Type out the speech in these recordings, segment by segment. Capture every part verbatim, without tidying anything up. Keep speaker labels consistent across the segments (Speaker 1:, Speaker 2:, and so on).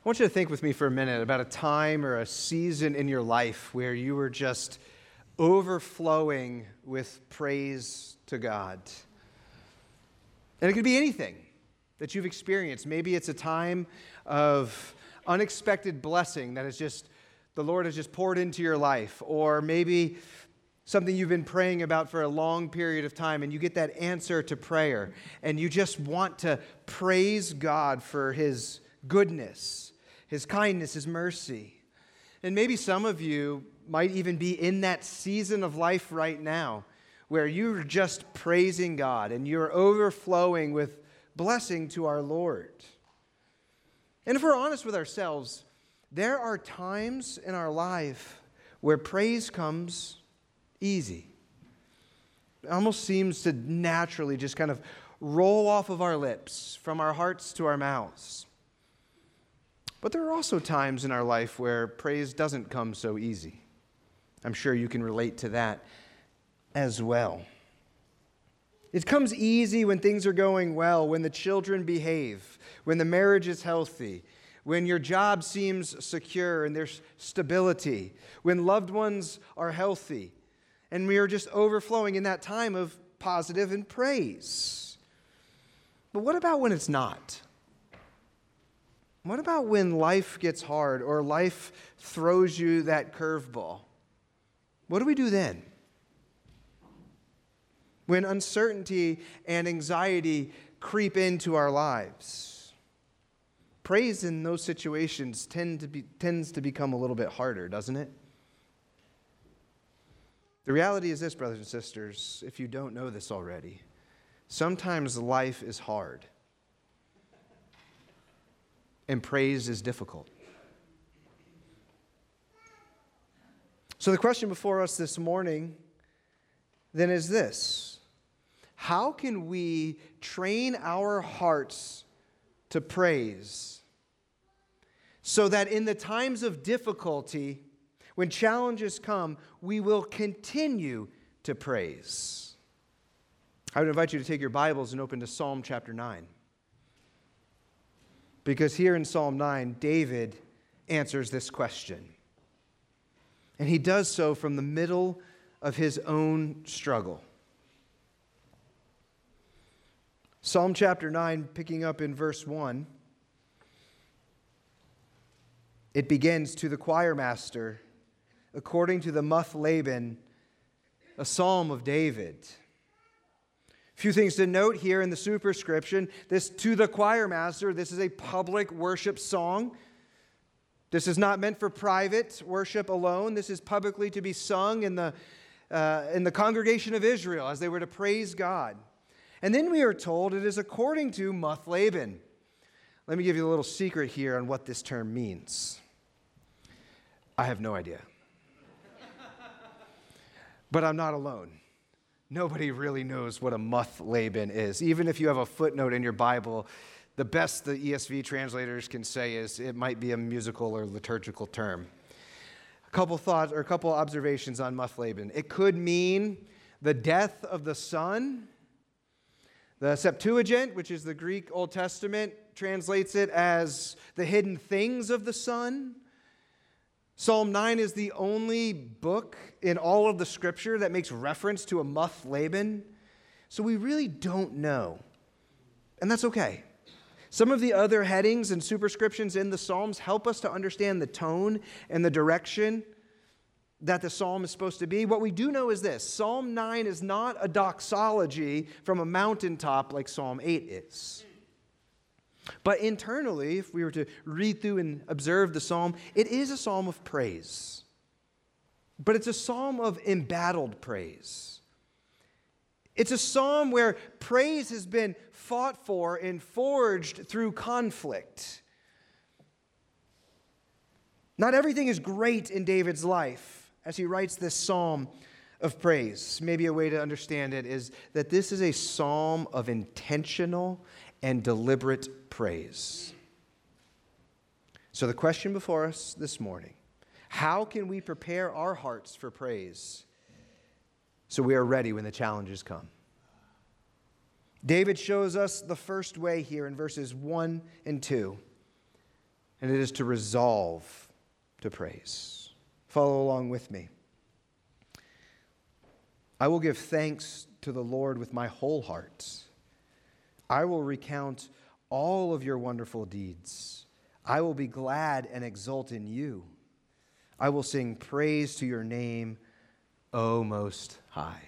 Speaker 1: I want you to think with me for a minute about a time or a season in your life where you were just overflowing with praise to God. And it could be anything that you've experienced. Maybe it's a time of unexpected blessing that is just, the Lord has just poured into your life. Or maybe something you've been praying about for a long period of time and you get that answer to prayer and you just want to praise God for His goodness, His kindness, His mercy. And maybe some of you might even be in that season of life right now where you're just praising God and you're overflowing with blessing to our Lord. And if we're honest with ourselves, there are times in our life where praise comes easy. It almost seems to naturally just kind of roll off of our lips, from our hearts to our mouths. But there are also times in our life where praise doesn't come so easy. I'm sure you can relate to that as well. It comes easy when things are going well, when the children behave, when the marriage is healthy, when your job seems secure and there's stability, when loved ones are healthy, and we are just overflowing in that time of positive and praise. But what about when it's not? What about when life gets hard or life throws you that curveball? What do we do then? When uncertainty and anxiety creep into our lives, praise in those situations tend to be, tends to become a little bit harder, doesn't it? The reality is this, brothers and sisters, if you don't know this already, sometimes life is hard. And praise is difficult. So the question before us this morning then is this: how can we train our hearts to praise so that in the times of difficulty, when challenges come, we will continue to praise? I would invite you to take your Bibles and open to Psalm chapter nine. Because here in Psalm nine, David answers this question. And he does so from the middle of his own struggle. Psalm chapter nine, picking up in verse one, it begins, "To the choir master, according to the Muth-Laban, a psalm of David." A few things to note here in the superscription. This "to the choir master," this is a public worship song. This is not meant for private worship alone. This is publicly to be sung in the, uh, in the congregation of Israel as they were to praise God. And then we are told it is according to Muth-Laban. Let me give you a little secret here on what this term means. I have no idea. But I'm not alone. Nobody really knows what a Muth-Laban is. Even if you have a footnote in your Bible, the best the E S V translators can say is it might be a musical or liturgical term. A couple thoughts or a couple observations on Muth-Laban. It could mean the death of the son. The Septuagint, which is the Greek Old Testament, translates it as the hidden things of the son. Psalm nine is the only book in all of the Scripture that makes reference to a Muth-Laban. So we really don't know. And that's okay. Some of the other headings and superscriptions in the Psalms help us to understand the tone and the direction that the psalm is supposed to be. What we do know is this: Psalm nine is not a doxology from a mountaintop like Psalm eight is. But internally, if we were to read through and observe the psalm, it is a psalm of praise. But it's a psalm of embattled praise. It's a psalm where praise has been fought for and forged through conflict. Not everything is great in David's life as he writes this psalm of praise. Maybe a way to understand it is that this is a psalm of intentional and deliberate praise. So the question before us this morning: how can we prepare our hearts for praise so we are ready when the challenges come? David shows us the first way here in verses one and two. and it is to resolve to praise. Follow along with me. I will give thanks to the Lord with my whole heart. I will recount all of your wonderful deeds. I will be glad and exult in you. I will sing praise to your name, O Most High.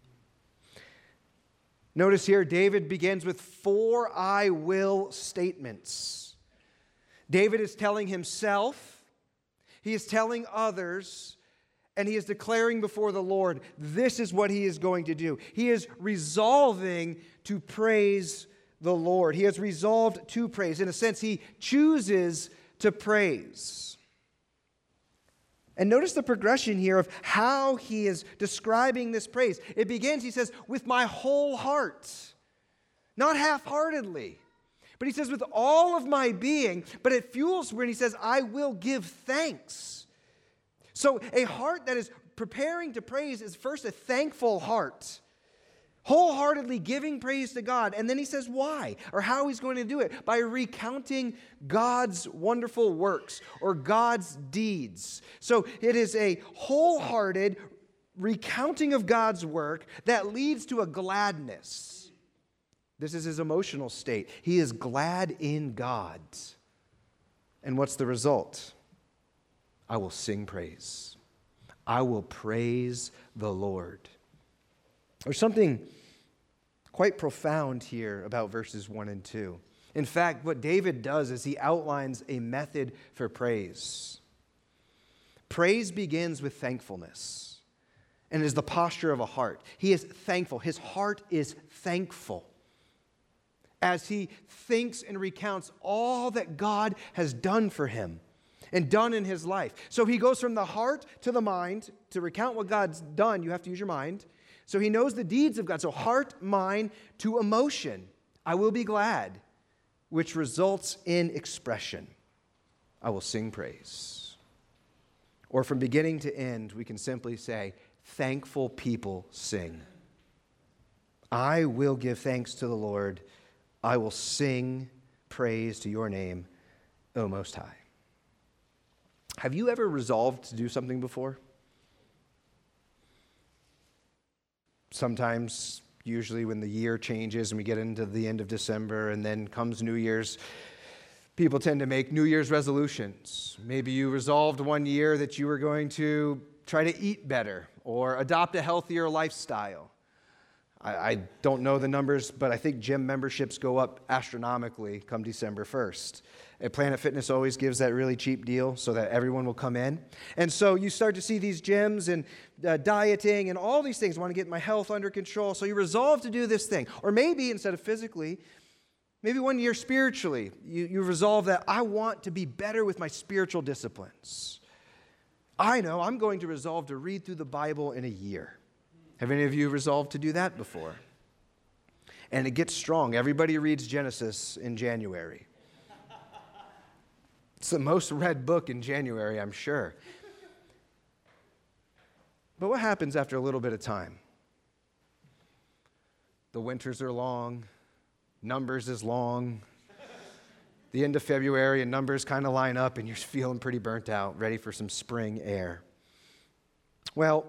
Speaker 1: Notice here, David begins with four I will statements. David is telling himself, he is telling others, and he is declaring before the Lord, this is what he is going to do. He is resolving to praise the Lord. He has resolved to praise. In a sense, he chooses to praise. And notice the progression here of how he is describing this praise. It begins, he says, with my whole heart. Not half-heartedly. But he says, with all of my being. But it fuels when he says, I will give thanks. So a heart that is preparing to praise is first a thankful heart. Wholeheartedly giving praise to God. And then he says why, or how he's going to do it. By recounting God's wonderful works or God's deeds. So it is a wholehearted recounting of God's work that leads to a gladness. This is his emotional state. He is glad in God. And what's the result? I will sing praise. I will praise the Lord. There's something quite profound here about verses one and two. In fact, what David does is he outlines a method for praise. Praise begins with thankfulness and is the posture of a heart. He is thankful. His heart is thankful as he thinks and recounts all that God has done for him and done in his life. So he goes from the heart to the mind. To recount what God's done, you have to use your mind. So he knows the deeds of God. So heart, mind, to emotion. I will be glad, which results in expression. I will sing praise. Or from beginning to end, we can simply say, thankful people sing. I will give thanks to the Lord. I will sing praise to your name, O Most High. Have you ever resolved to do something before? Sometimes, usually when the year changes and we get into the end of December and then comes New Year's, people tend to make New Year's resolutions. Maybe you resolved one year that you were going to try to eat better or adopt a healthier lifestyle. I, I don't know the numbers, but I think gym memberships go up astronomically come December first. And Planet Fitness always gives that really cheap deal so that everyone will come in. And so you start to see these gyms and uh, dieting and all these things. I want to get my health under control. So you resolve to do this thing. Or maybe instead of physically, maybe one year spiritually, you, you resolve that I want to be better with my spiritual disciplines. I know I'm going to resolve to read through the Bible in a year. Have any of you resolved to do that before? And it gets strong. Everybody reads Genesis in January. It's the most read book in January, I'm sure. But what happens after a little bit of time? The winters are long. Numbers is long. The end of February and Numbers kind of line up and you're feeling pretty burnt out, ready for some spring air. Well,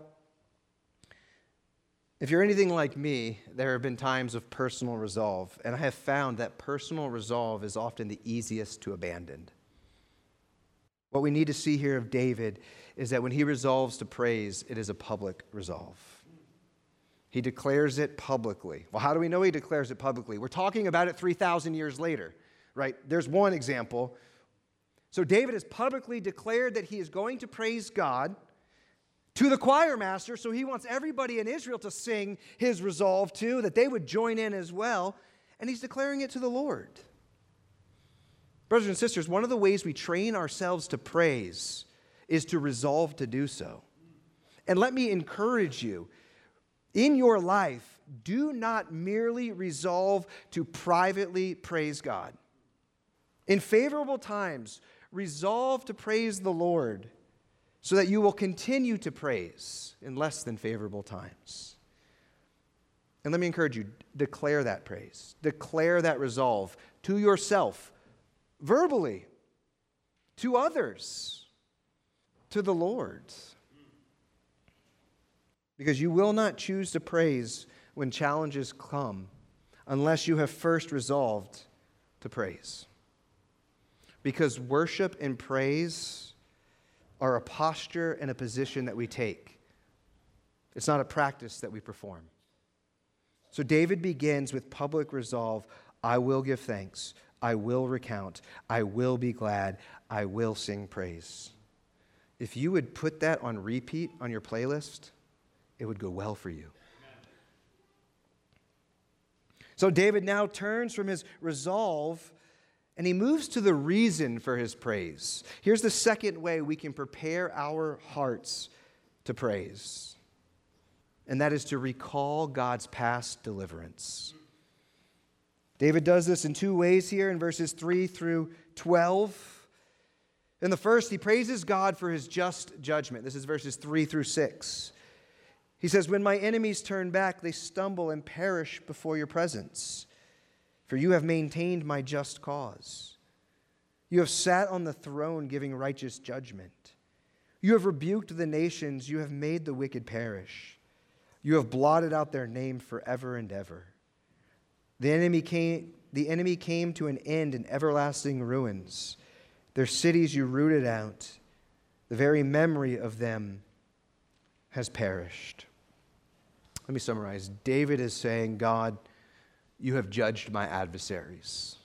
Speaker 1: if you're anything like me, there have been times of personal resolve, and I have found that personal resolve is often the easiest to abandon. What we need to see here of David is that when he resolves to praise, it is a public resolve. He declares it publicly. Well, how do we know he declares it publicly? We're talking about it three thousand years later, right? There's one example. So David has publicly declared that he is going to praise God to the choir master, so he wants everybody in Israel to sing his resolve too, that they would join in as well, and he's declaring it to the Lord. Brothers and sisters, one of the ways we train ourselves to praise is to resolve to do so. And let me encourage you, in your life, do not merely resolve to privately praise God. In favorable times, resolve to praise the Lord so that you will continue to praise in less than favorable times. And let me encourage you, declare that praise. Declare that resolve to yourself, verbally. to others, to the Lord. Because you will not choose to praise when challenges come unless you have first resolved to praise. Because worship and praise are a posture and a position that we take. It's not a practice that we perform. So David begins with public resolve, I will give thanks, I will recount, I will be glad, I will sing praise. If you would put that on repeat on your playlist, it would go well for you. So David now turns from his resolve and he moves to the reason for his praise. Here's the second way we can prepare our hearts to praise, and that is to recall God's past deliverance. David does this in two ways here in verses three through twelve. In the first, he praises God for his just judgment. This is verses three through six. He says, when my enemies turn back, they stumble and perish before your presence. For you have maintained my just cause. You have sat on the throne giving righteous judgment. You have rebuked the nations. You have made the wicked perish. You have blotted out their name forever and ever. The enemy came, the enemy came to an end in everlasting ruins. Their cities you rooted out. The very memory of them has perished. Let me summarize. David is saying, God, you have judged my adversaries.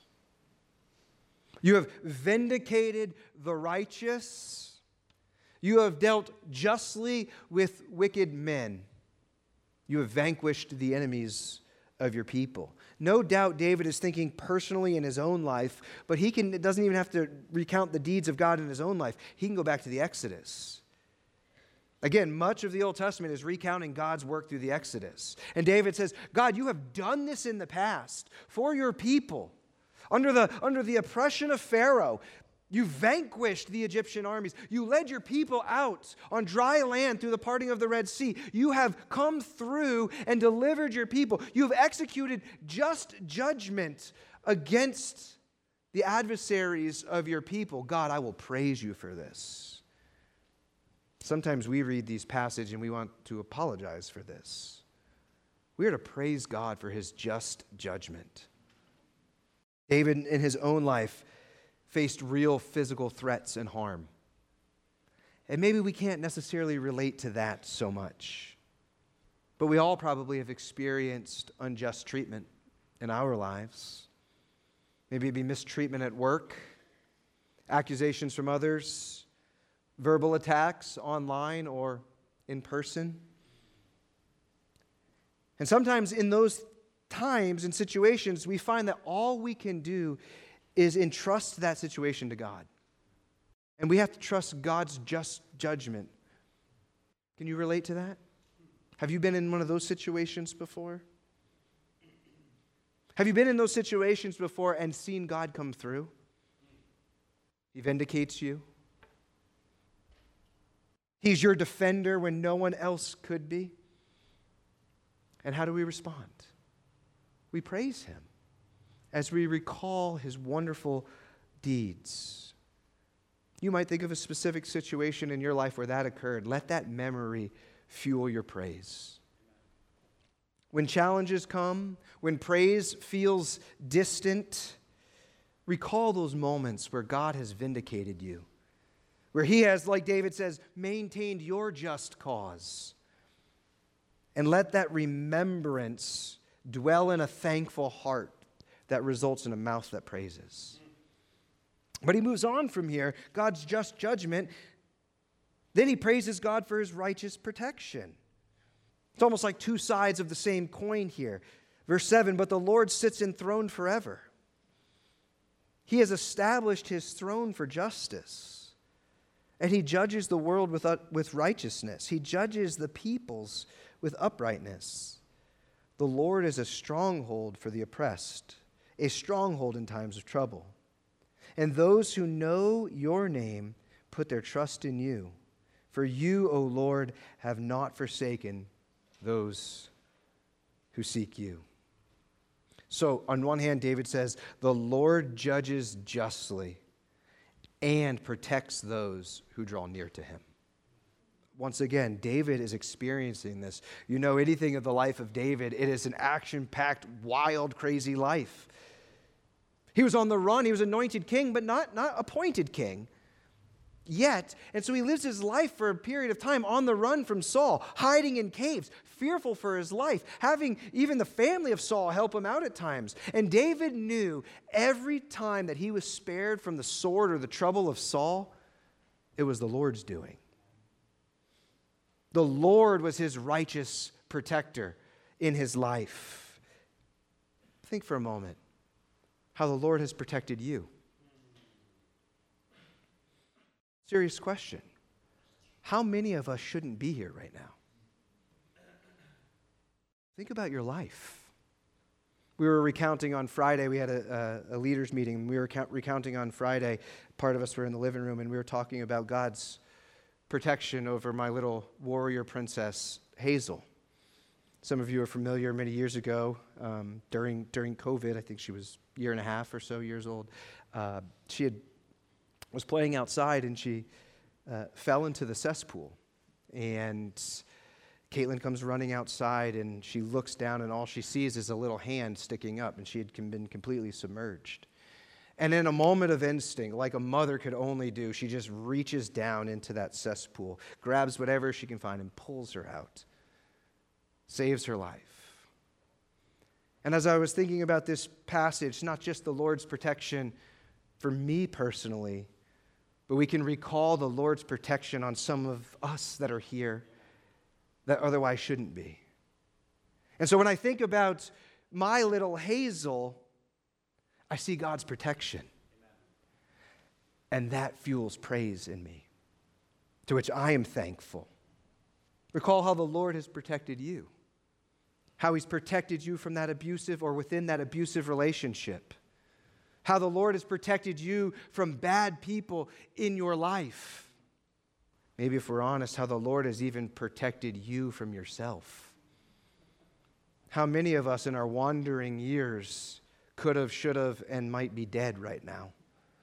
Speaker 1: You have vindicated the righteous. You have dealt justly with wicked men. You have vanquished the enemies of your people. No doubt David is thinking personally in his own life, but he can, doesn't even have to recount the deeds of God in his own life. He can go back to the Exodus. Again, much of the Old Testament is recounting God's work through the Exodus. And David says, God, you have done this in the past for your people. Under the, under the oppression of Pharaoh, you vanquished the Egyptian armies. You led your people out on dry land through the parting of the Red Sea. You have come through and delivered your people. You have executed just judgment against the adversaries of your people. God, I will praise you for this. Sometimes we read these passages and we want to apologize for this. We are to praise God for his just judgment. David, in his own life, faced real physical threats and harm. And maybe we can't necessarily relate to that so much. But we all probably have experienced unjust treatment in our lives. Maybe it'd be mistreatment at work, accusations from others, verbal attacks online or in person. And sometimes in those times and situations, we find that all we can do is entrust that situation to God. And we have to trust God's just judgment. Can you relate to that? Have you been in one of those situations before? Have you been in those situations before and seen God come through? He vindicates you. He's your defender when no one else could be. And how do we respond? We praise him as we recall his wonderful deeds. You might think of a specific situation in your life where that occurred. Let that memory fuel your praise. When challenges come, when praise feels distant, recall those moments where God has vindicated you, where he has, like David says, maintained your just cause. And let that remembrance dwell in a thankful heart that results in a mouth that praises. But he moves on from here, God's just judgment. Then he praises God for his righteous protection. It's almost like two sides of the same coin here. Verse seven, but the Lord sits enthroned forever. He has established his throne for justice. And he judges the world with, uh, with righteousness. He judges the peoples with uprightness. The Lord is a stronghold for the oppressed, a stronghold in times of trouble. And those who know your name put their trust in you. For you, O Lord, have not forsaken those who seek you. So, on one hand, David says, the Lord judges justly. and protects those who draw near to him. Once again, David is experiencing this. You know anything of the life of David, it is an action-packed, wild, crazy life. He was on the run. He was anointed king, but not, not appointed king yet. And so he lives his life for a period of time on the run from Saul, hiding in caves, fearful for his life, having even the family of Saul help him out at times. And David knew every time that he was spared from the sword or the trouble of Saul, it was the Lord's doing. The Lord was his righteous protector in his life. Think for a moment how the Lord has protected you. Serious question. How many of us shouldn't be here right now? Think about your life. We were recounting on Friday. We had a, a, a leaders meeting. And we were count, recounting on Friday. Part of us were in the living room, and we were talking about God's protection over my little warrior princess, Hazel. Some of you are familiar. Many years ago, um, during during COVID, I think she was a year and a half or so years old. Uh, she had was playing outside, and she uh, fell into the cesspool. And Caitlin comes running outside, and she looks down, and all she sees is a little hand sticking up, and she had been completely submerged. And in a moment of instinct, like a mother could only do, she just reaches down into that cesspool, grabs whatever she can find, and pulls her out. Saves her life. And as I was thinking about this passage, not just the Lord's protection for me personally, but we can recall the Lord's protection on some of us that are here that otherwise shouldn't be. And so when I think about my little Hazel, I see God's protection. And that fuels praise in me, to which I am thankful. Recall how the Lord has protected you, how he's protected you from that abusive or within that abusive relationship, how the Lord has protected you from bad people in your life. Maybe if we're honest, how the Lord has even protected you from yourself. How many of us in our wandering years could have, should have, and might be dead right now.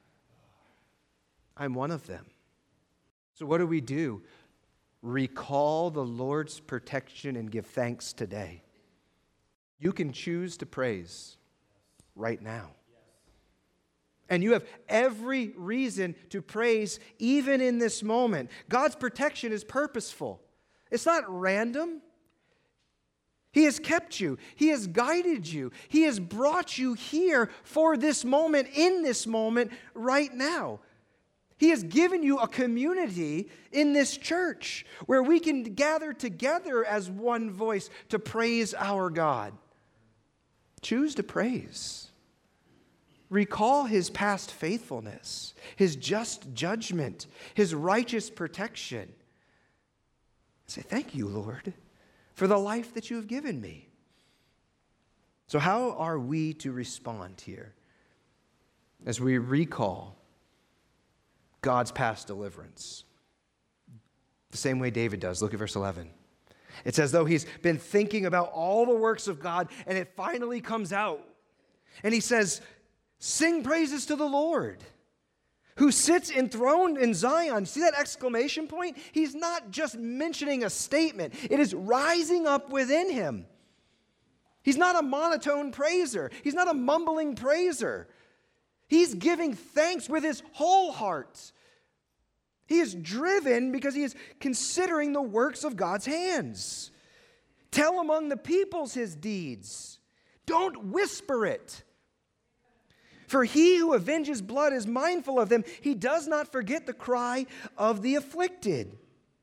Speaker 1: I'm one of them. So what do we do? Recall the Lord's protection and give thanks today. You can choose to praise right now. And you have every reason to praise even in this moment. God's protection is purposeful. It's not random. He has kept you. He has guided you. He has brought you here for this moment, in this moment, right now. He has given you a community in this church where we can gather together as one voice to praise our God. Choose to praise. Recall his past faithfulness, his just judgment, his righteous protection. Say, thank you, Lord, for the life that you have given me. So how are we to respond here as we recall God's past deliverance? The same way David does. Look at verse eleven. It's as though he's been thinking about all the works of God, and it finally comes out. And he says, sing praises to the Lord, who sits enthroned in Zion. See that exclamation point? He's not just mentioning a statement. It is rising up within him. He's not a monotone praiser. He's not a mumbling praiser. He's giving thanks with his whole heart. He is driven because he is considering the works of God's hands. Tell among the peoples his deeds. Don't whisper it. For he who avenges blood is mindful of them. He does not forget the cry of the afflicted.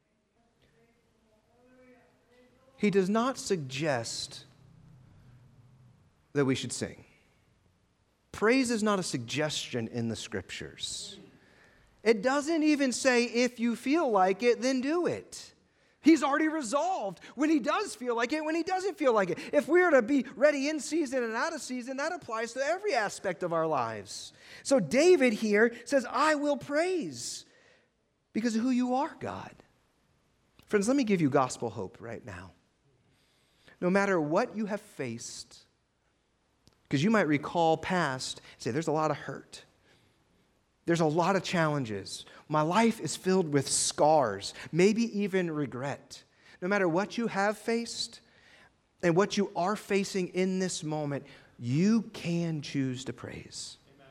Speaker 1: He does not suggest that we should sing. Praise is not a suggestion in the Scriptures. It doesn't even say, if you feel like it, then do it. He's already resolved when he does feel like it, when he doesn't feel like it. If we are to be ready in season and out of season, that applies to every aspect of our lives. So David here says, I will praise because of who you are, God. Friends, let me give you gospel hope right now. No matter what you have faced, because you might recall past, say, there's a lot of hurt. There's a lot of challenges. My life is filled with scars, maybe even regret. No matter what you have faced and what you are facing in this moment, you can choose to praise. Amen.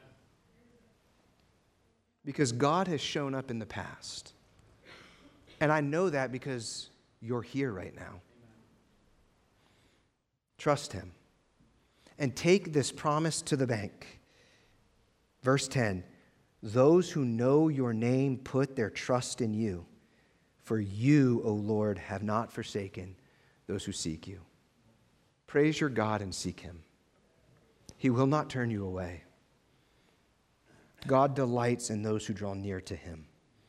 Speaker 1: Because God has shown up in the past. And I know that because you're here right now. Amen. Trust him. And take this promise to the bank. Verse ten. Those who know your name put their trust in you. For you, O Lord, have not forsaken those who seek you. Praise your God and seek him. He will not turn you away. God delights in those who draw near to him.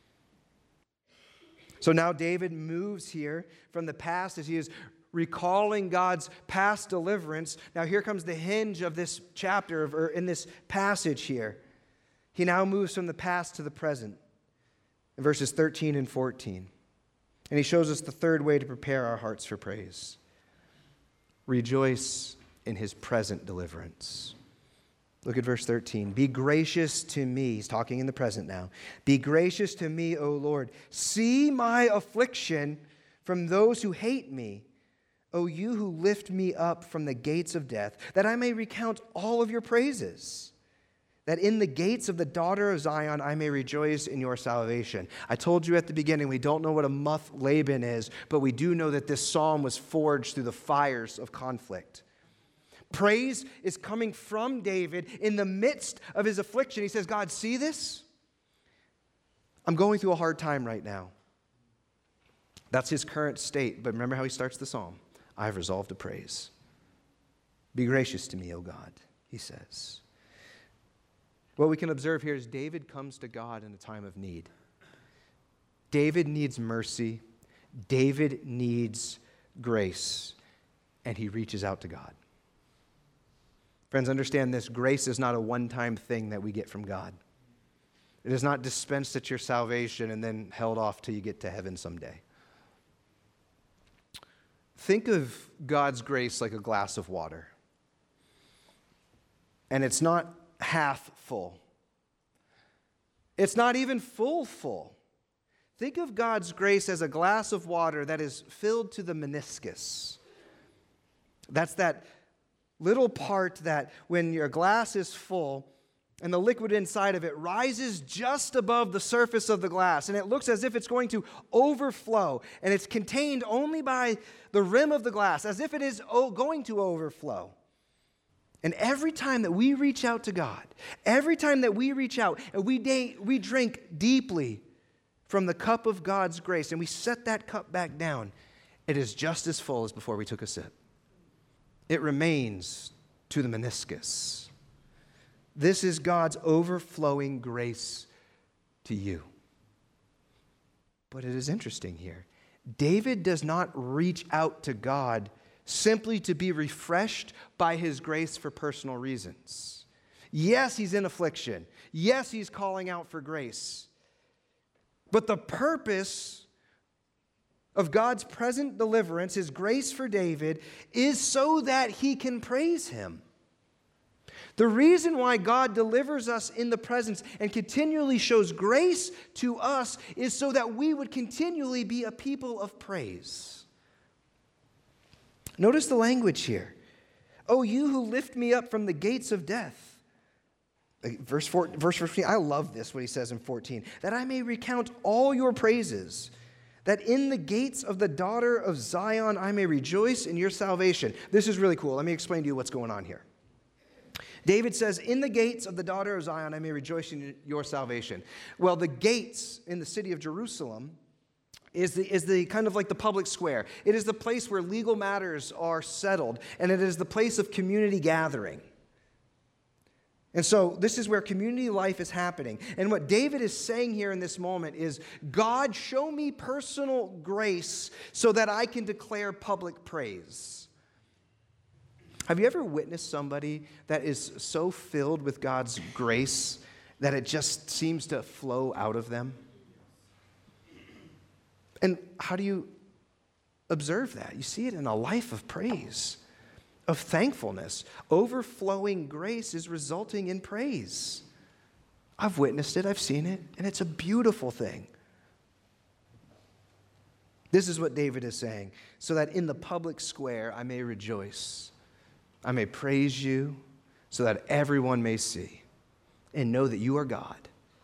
Speaker 1: So now David moves here from the past as he is recalling God's past deliverance. Now here comes the hinge of this chapter, of, or in this passage here. He now moves from the past to the present in verses thirteen and fourteen. And he shows us the third way to prepare our hearts for praise. Rejoice in his present deliverance. Look at verse thirteen. Be gracious to me. He's talking in the present now. Be gracious to me, O Lord. See my affliction from those who hate me. O you who lift me up from the gates of death, that I may recount all of your praises. That in the gates of the daughter of Zion I may rejoice in your salvation. I told you at the beginning, we don't know what a muth Laban is, but we do know that this psalm was forged through the fires of conflict. Praise is coming from David in the midst of his affliction. He says, God, see this? I'm going through a hard time right now. That's his current state, but remember how he starts the psalm. I have resolved to praise. Be gracious to me, O God, he says. What we can observe here is David comes to God in a time of need. David needs mercy. David needs grace. And he reaches out to God. Friends, understand this. Grace is not a one-time thing that we get from God. It is not dispensed at your salvation and then held off till you get to heaven someday. Think of God's grace like a glass of water. And it's not half full. It's not even full full. Think of God's grace as a glass of water that is filled to the meniscus. That's that little part that when your glass is full and the liquid inside of it rises just above the surface of the glass, and it looks as if it's going to overflow, and it's contained only by the rim of the glass, as if it is going to overflow. And every time that we reach out to God, every time that we reach out and we, da- we drink deeply from the cup of God's grace and we set that cup back down, it is just as full as before we took a sip. It remains to the meniscus. This is God's overflowing grace to you. But it is interesting here. David does not reach out to God simply to be refreshed by his grace for personal reasons. Yes, he's in affliction. Yes, he's calling out for grace. But the purpose of God's present deliverance, his grace for David, is so that he can praise him. The reason why God delivers us in the presence and continually shows grace to us is so that we would continually be a people of praise. Notice the language here. Oh, you who lift me up from the gates of death. Verse four, verse fourteen, I love this, what he says in fourteen. That I may recount all your praises, that in the gates of the daughter of Zion I may rejoice in your salvation. This is really cool. Let me explain to you what's going on here. David says, in the gates of the daughter of Zion I may rejoice in your salvation. Well, the gates in the city of Jerusalem Is the, is the kind of like the public square. It is the place where legal matters are settled, and it is the place of community gathering. And so this is where community life is happening. And what David is saying here in this moment is, God, show me personal grace so that I can declare public praise. Have you ever witnessed somebody that is so filled with God's grace that it just seems to flow out of them? And how do you observe that? You see it in a life of praise, of thankfulness. Overflowing grace is resulting in praise. I've witnessed it, I've seen it, and it's a beautiful thing. This is what David is saying, so that in the public square I may rejoice. I may praise you, so that everyone may see and know that you are God.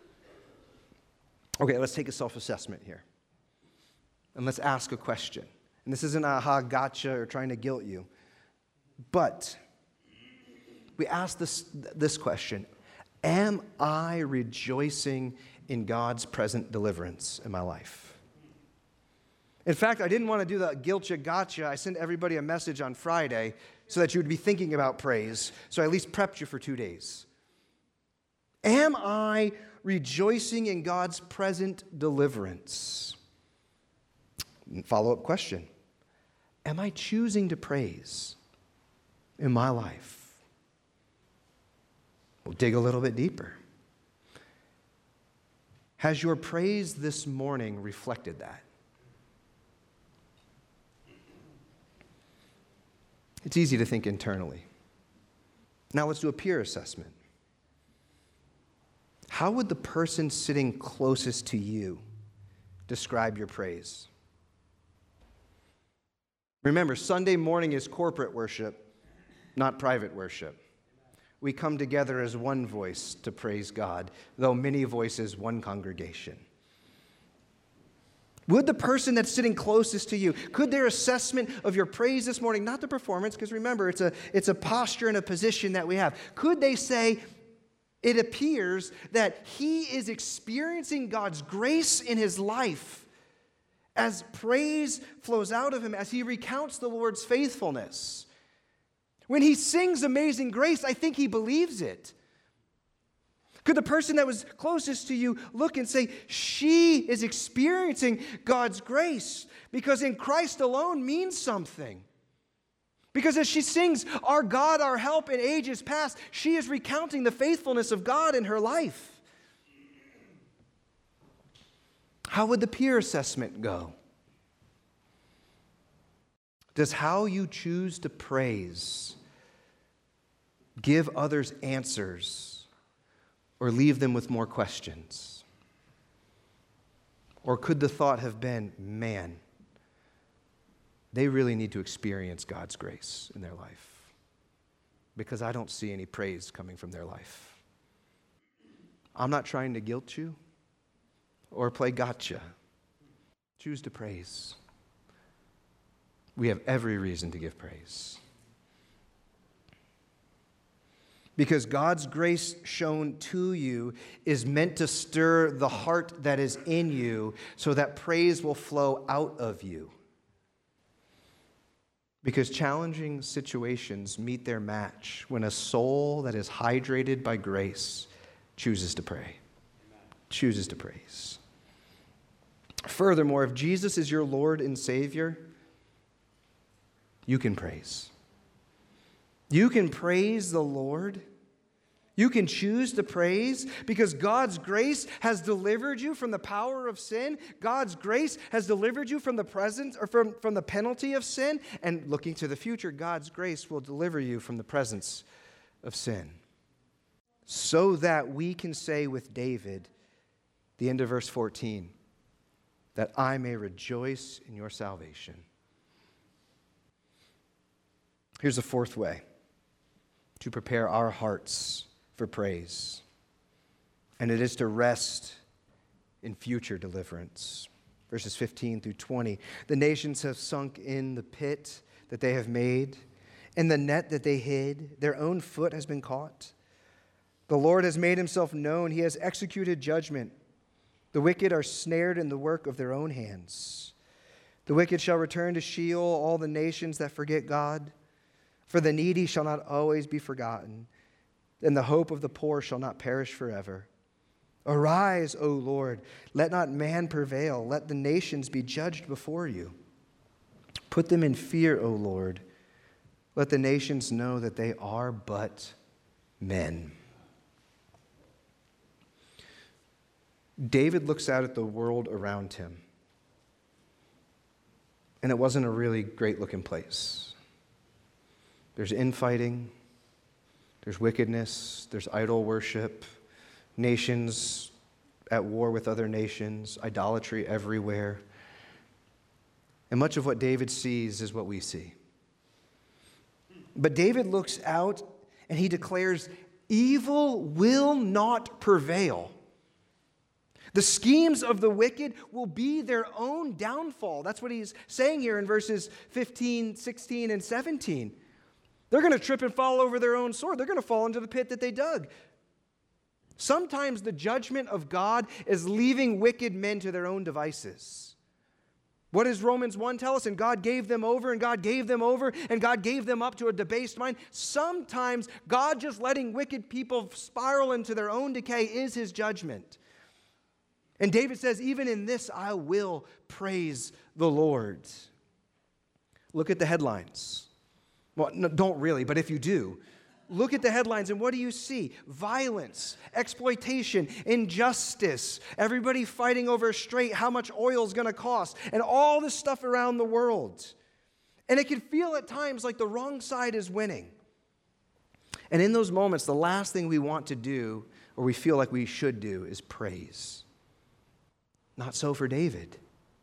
Speaker 1: Okay, let's take a self-assessment here. And let's ask a question. And this isn't a aha, gotcha, or trying to guilt you. But we ask this, this question: am I rejoicing in God's present deliverance in my life? In fact, I didn't want to do the guilt you gotcha. I sent everybody a message on Friday so that you would be thinking about praise. So I at least prepped you for two days. Am I rejoicing in God's present deliverance? Follow-up question: am I choosing to praise in my life? We'll dig a little bit deeper. Has your praise this morning reflected that? It's easy to think internally. Now let's do a peer assessment. How would the person sitting closest to you describe your praise? Remember, Sunday morning is corporate worship, not private worship. We come together as one voice to praise God, though many voices, one congregation. Would the person that's sitting closest to you, could their assessment of your praise this morning, not the performance, because remember, it's a, it's a posture and a position that we have, could they say, it appears that he is experiencing God's grace in his life as praise flows out of him, as he recounts the Lord's faithfulness? When he sings Amazing Grace, I think he believes it. Could the person that was closest to you look and say, she is experiencing God's grace because in Christ alone means something? Because as she sings, our God, our help in ages past, she is recounting the faithfulness of God in her life. How would the peer assessment go? Does how you choose to praise give others answers or leave them with more questions? Or could the thought have been, man, they really need to experience God's grace in their life because I don't see any praise coming from their life. I'm not trying to guilt you or play gotcha. Choose to praise. We have every reason to give praise. Because God's grace shown to you is meant to stir the heart that is in you so that praise will flow out of you. Because challenging situations meet their match when a soul that is hydrated by grace chooses to pray, Amen. chooses to praise. Furthermore, if Jesus is your Lord and Savior, you can praise. You can praise the Lord. You can choose to praise because God's grace has delivered you from the power of sin. God's grace has delivered you from the presence or from, from the penalty of sin. And looking to the future, God's grace will deliver you from the presence of sin. So that we can say with David, the end of verse fourteen, that I may rejoice in your salvation. Here's a fourth way to prepare our hearts for praise, and it is to rest in future deliverance. Verses fifteen through twenty. The nations have sunk in the pit that they have made, in the net that they hid. Their own foot has been caught. The Lord has made himself known. He has executed judgment. The wicked are snared in the work of their own hands. The wicked shall return to Sheol, all the nations that forget God. For the needy shall not always be forgotten, and the hope of the poor shall not perish forever. Arise, O Lord, let not man prevail. Let the nations be judged before you. Put them in fear, O Lord. Let the nations know that they are but men. David looks out at the world around him, and it wasn't a really great-looking place. There's infighting, there's wickedness, there's idol worship, nations at war with other nations, idolatry everywhere. And much of what David sees is what we see. But David looks out and he declares, evil will not prevail. The schemes of the wicked will be their own downfall. That's what he's saying here in verses fifteen, sixteen, and seventeen. They're going to trip and fall over their own sword. They're going to fall into the pit that they dug. Sometimes the judgment of God is leaving wicked men to their own devices. What does Romans one tell us? And God gave them over, and God gave them over, and God gave them up to a debased mind. Sometimes God just letting wicked people spiral into their own decay is his judgment. And David says, even in this I will praise the Lord. Look at the headlines. Well, no, don't really, but if you do, look at the headlines, and what do you see? Violence, exploitation, injustice, everybody fighting over straight how much oil is going to cost, and all this stuff around the world. And it can feel at times like the wrong side is winning. And in those moments, the last thing we want to do, or we feel like we should do, is praise. Not so for David.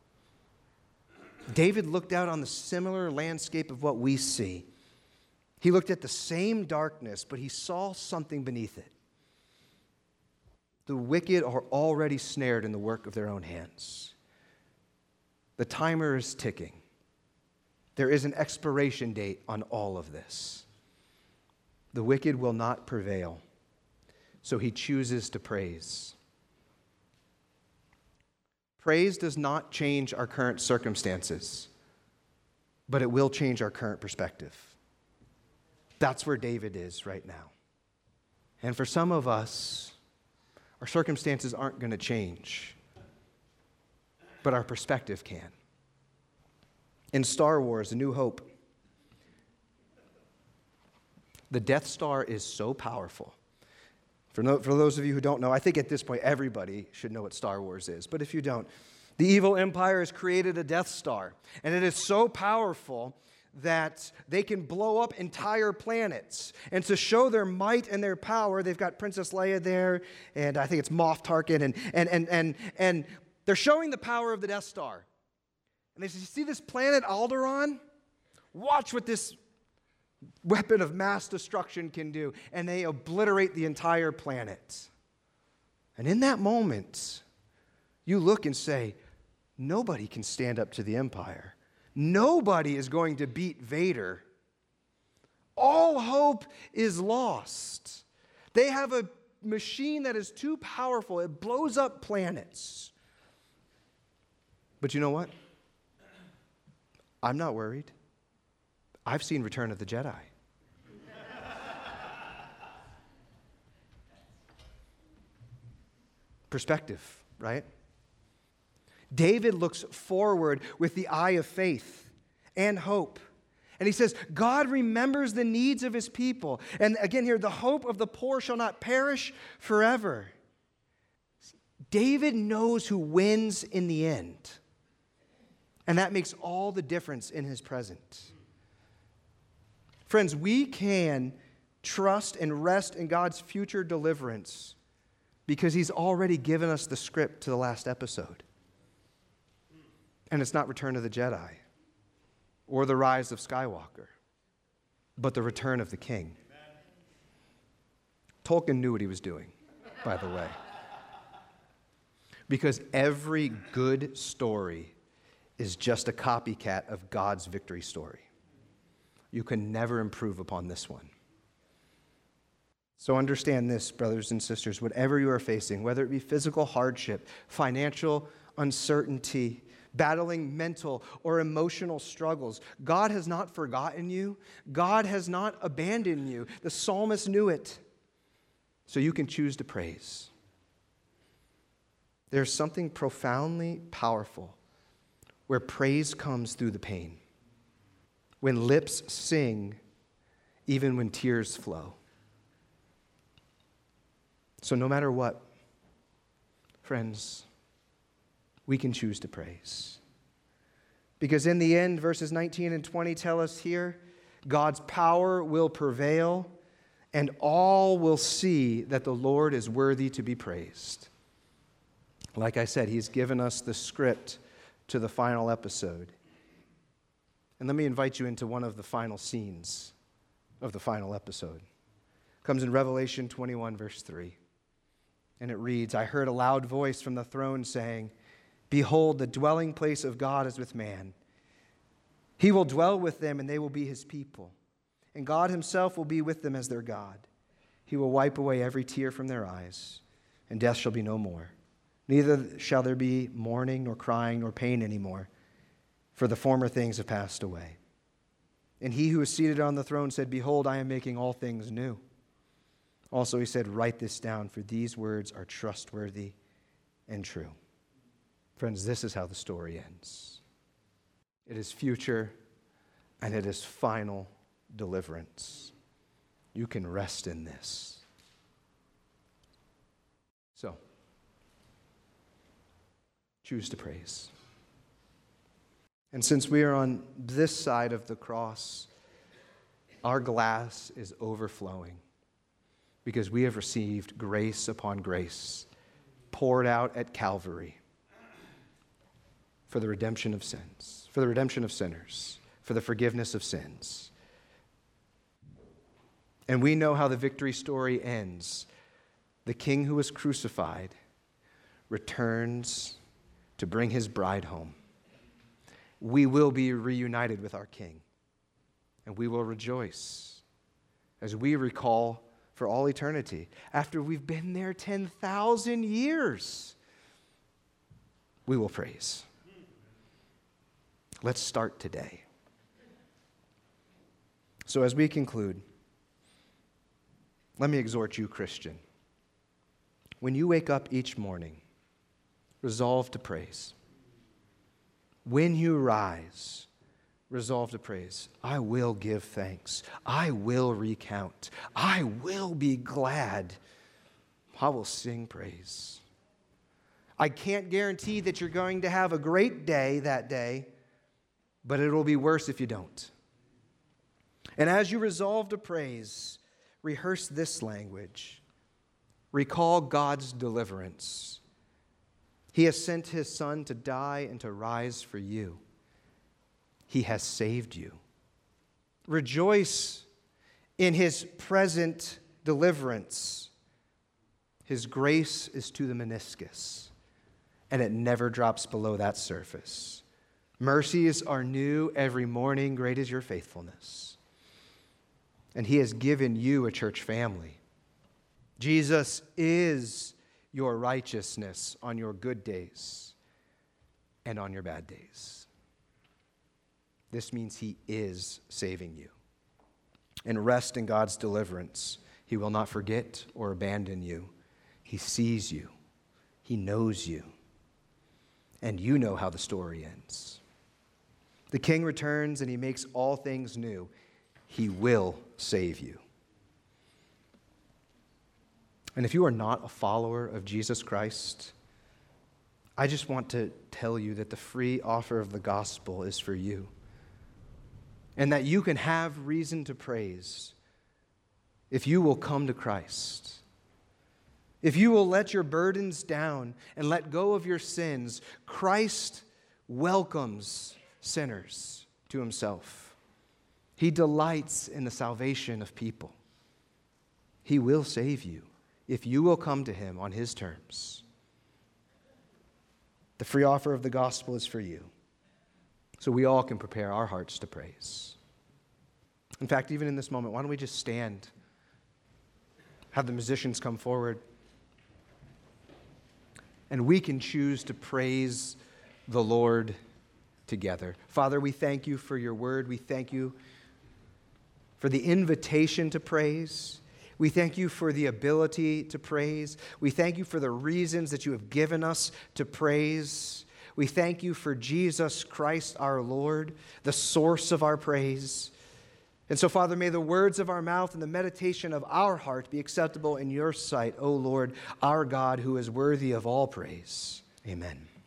Speaker 1: David looked out on the similar landscape of what we see. He looked at the same darkness, but he saw something beneath it. The wicked are already snared in the work of their own hands. The timer is ticking. There is an expiration date on all of this. The wicked will not prevail, so he chooses to praise. Praise does not change our current circumstances, but it will change our current perspective. That's where David is right now. And for some of us, our circumstances aren't going to change, but our perspective can. In Star Wars, A New Hope, the Death Star is so powerful. For, no, for those of you who don't know, I think at this point everybody should know what Star Wars is. But if you don't, the evil empire has created a Death Star. And it is so powerful that they can blow up entire planets. And to show their might and their power, they've got Princess Leia there, and I think it's Moff Tarkin, and, and, and, and, and they're showing the power of the Death Star. And they say, you see this planet Alderaan? Watch what this weapon of mass destruction can do. And they obliterate the entire planet. And in that moment, you look and say, nobody can stand up to the Empire. Nobody is going to beat Vader. All hope is lost. They have a machine that is too powerful. It blows up planets. But you know what? I'm not worried. I've seen Return of the Jedi. Perspective, right? David looks forward with the eye of faith and hope. And he says, God remembers the needs of his people. And again here, the hope of the poor shall not perish forever. David knows who wins in the end. And that makes all the difference in his present. Friends, we can trust and rest in God's future deliverance because he's already given us the script to the last episode. And it's not Return of the Jedi or the rise of Skywalker, but the return of the King. Tolkien knew what he was doing, by the way. Because every good story is just a copycat of God's victory story. You can never improve upon this one. So understand this, brothers and sisters, whatever you are facing, whether it be physical hardship, financial uncertainty, battling mental or emotional struggles, God has not forgotten you. God has not abandoned you. The psalmist knew it. So you can choose to praise. There's something profoundly powerful where praise comes through the pain. When lips sing, even when tears flow. So no matter what, friends, we can choose to praise. Because in the end, verses nineteen and twenty tell us here, God's power will prevail, and all will see that the Lord is worthy to be praised. Like I said, he's given us the script to the final episode. And let me invite you into one of the final scenes of the final episode. It comes in Revelation twenty-one, verse three. And it reads, I heard a loud voice from the throne saying, behold, the dwelling place of God is with man. He will dwell with them, and they will be his people. And God himself will be with them as their God. He will wipe away every tear from their eyes, and death shall be no more. Neither shall there be mourning, nor crying, nor pain anymore, for the former things have passed away. And he who is seated on the throne said, behold, I am making all things new. Also he said, write this down, for these words are trustworthy and true. Friends, this is how the story ends. It is future, and it is final deliverance. You can rest in this. So, choose to praise. And since we are on this side of the cross, our glass is overflowing because we have received grace upon grace poured out at Calvary for the redemption of sins, for the redemption of sinners, for the forgiveness of sins. And we know how the victory story ends. The King who was crucified returns to bring his bride home. We will be reunited with our King, and we will rejoice as we recall for all eternity. After we've been there ten thousand years, we will praise. Let's start today. So as we conclude, let me exhort you, Christian. When you wake up each morning, resolve to praise. When you rise, resolve to praise. I will give thanks. I will recount. I will be glad. I will sing praise. I can't guarantee that you're going to have a great day that day, but it will be worse if you don't. And as you resolve to praise, rehearse this language. Recall God's deliverance. He has sent his Son to die and to rise for you. He has saved you. Rejoice in his present deliverance. His grace is to the meniscus, and it never drops below that surface. Mercies are new every morning. Great is your faithfulness. And he has given you a church family. Jesus is your righteousness on your good days and on your bad days. This means he is saving you. And rest in God's deliverance. He will not forget or abandon you. He sees you. He knows you. And you know how the story ends. The King returns and he makes all things new. He will save you. And if you are not a follower of Jesus Christ, I just want to tell you that the free offer of the gospel is for you. And that you can have reason to praise if you will come to Christ. If you will let your burdens down and let go of your sins, Christ welcomes sinners to himself. He delights in the salvation of people. He will save you if you will come to him on his terms. The free offer of the gospel is for you, so we all can prepare our hearts to praise. In fact, even in this moment, why don't we just stand, have the musicians come forward, and we can choose to praise the Lord together. Father, we thank you for your word. We thank you for the invitation to praise. We thank you for the ability to praise. We thank you for the reasons that you have given us to praise. We thank you for Jesus Christ, our Lord, the source of our praise. And so, Father, may the words of our mouth and the meditation of our heart be acceptable in your sight, O Lord, our God, who is worthy of all praise. Amen.